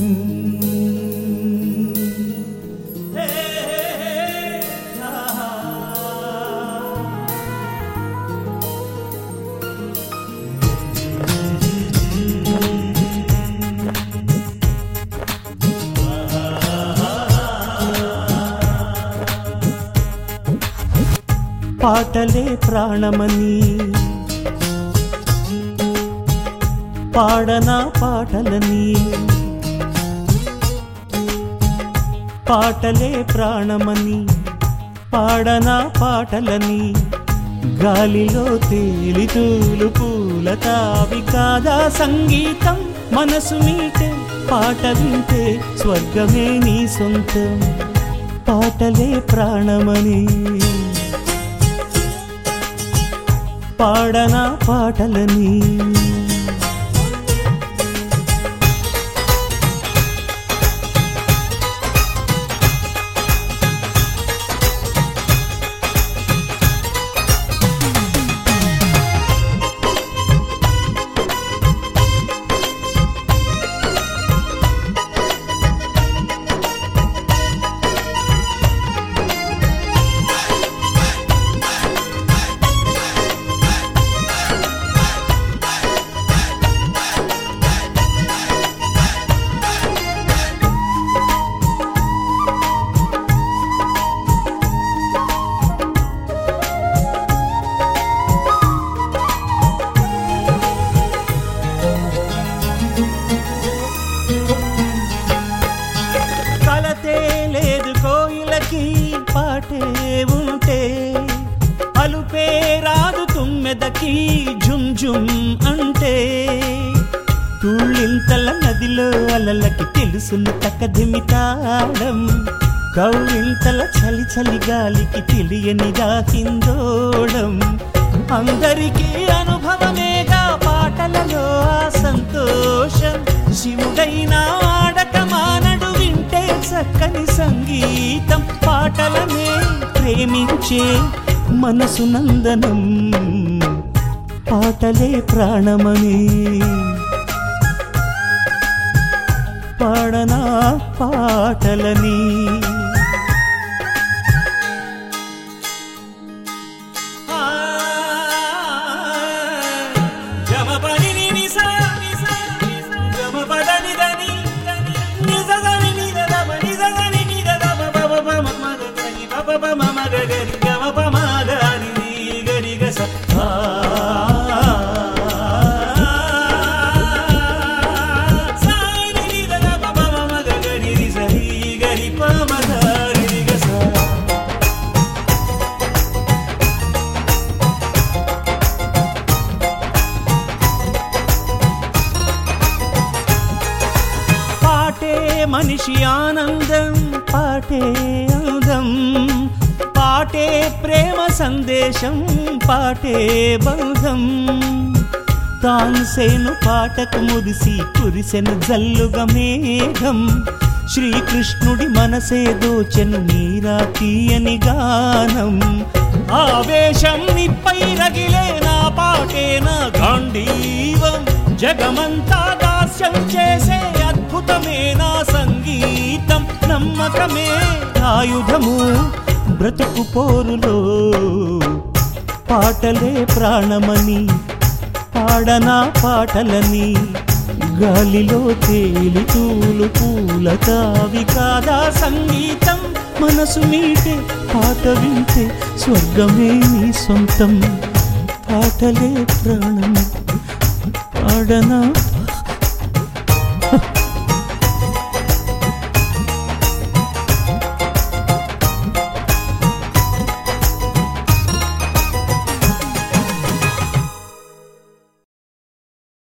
పాటలే ప్రాణమని పాడనా పాటలని, పాటలే ప్రాణమని పాడనా పాటలని, గాలిలో తేలితూలు పూల తావి కాదా సంగీతం. మనసు మీటే పాట వింటే స్వర్గమే నీ సొంతం. పాటలే ప్రాణమని పాడనా పాటలని. పాటే ఉంటే అలుపే రాదు తుమ్మెదకి జుమ్ జుమ్ అంటే. తుళ్ళింతల నదిలో అలలకి తెలుసును తకదిమితాడం. కౌలింతల చలి చలి గాలికి తెలియనిదా హిందోళం. అందరికీ అనుభవమేగా పాటలలో ఆ సంతోషం. శివుడైనా ఆడక మానడు వింటే చక్కని సంగీతం. పాటలనే ప్రేమించే మనసు నందనం. పాటలే ప్రాణమని పాడనా పాటలని. మనిషి ఆనందం పాటే అందం. పాటే ప్రేమ సందేశం పాటే బంధం. తాన్సేను పాటకు మురిసి కురిసెను జల్లుగా మేఘం. శ్రీకృష్ణుడి మనసే దోచెను మీరా తీయని గానం. ఆవేశం నిప్పై రగిలే నా పాటే నా గాంధీవం. జగమంతా దాస్యం చేసే అద్భుతమే నా సంగీతం. నమ్మకమే ఆయుధము బ్రతుకు పోరులో. పాటలే ప్రాణమని పాడనా పాటలని. గాలిలో తేలితూలు పూల తావి కాదా సంగీతం. మనసు మీటే పాట వింటే స్వర్గమే నీ సొంతం. పాటలే ప్రాణం పాడనా